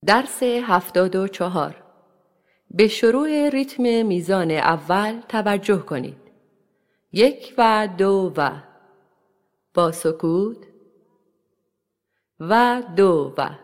درس 74. به شروع ریتم میزان اول توجه کنید. 1 و 2 و با سکوت و 2 و